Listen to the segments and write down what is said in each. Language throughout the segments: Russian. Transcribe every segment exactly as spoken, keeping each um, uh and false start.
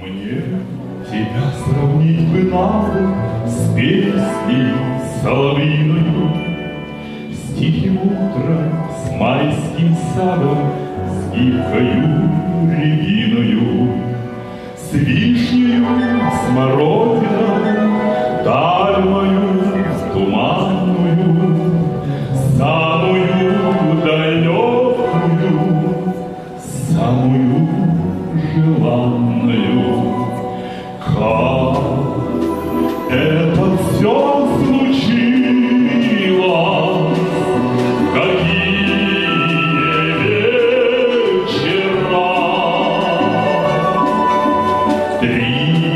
Мне тебя сравнить бы надо с песней соловьиною, с тихим утром, с майским садом, с гибкою рябиною, с вишнею, смородиной, даль мою туманную, самую далекую, самую желанную. Как это все случилось, какие вечера, три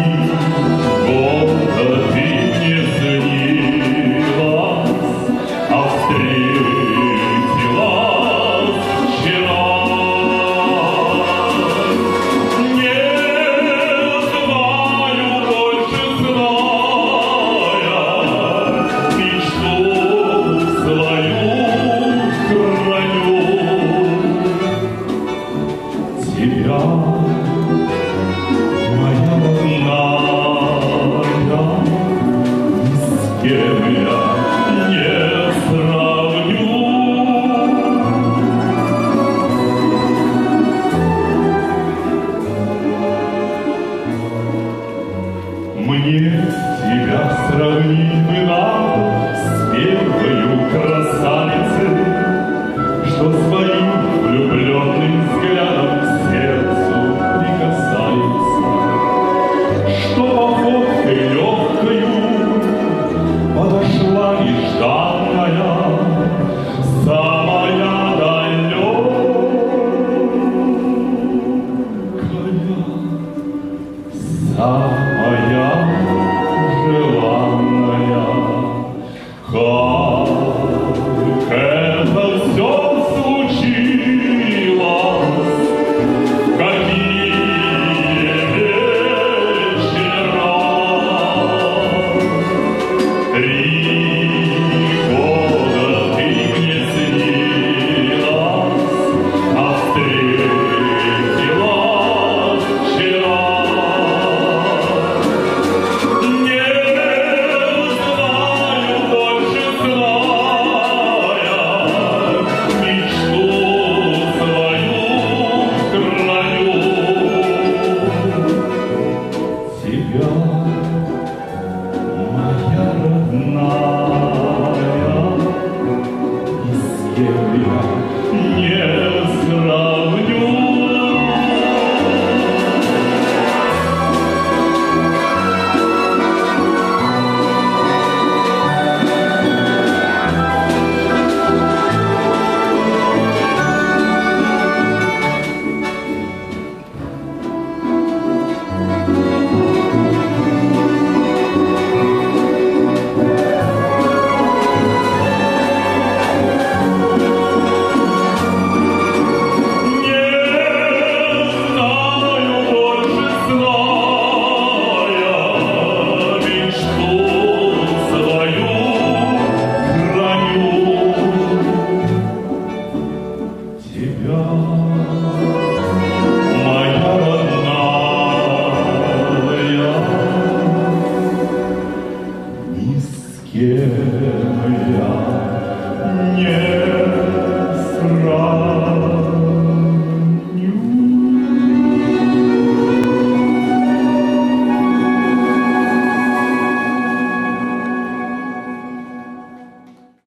года ты не снилась, а встретилась вчера. Мне тебя сравнить бы надо с первою красавицей, что своим влюбленным взглядом к сердцу прикасается, что походкой легкою подошла нежданная, самая далекая, самая желанная. Как это все случилось, какие вечера, три года ты мне снилась, а встретилась вчера. Моя родная, и с кем я не сравню. Моя родная, ни с кем я не сравню.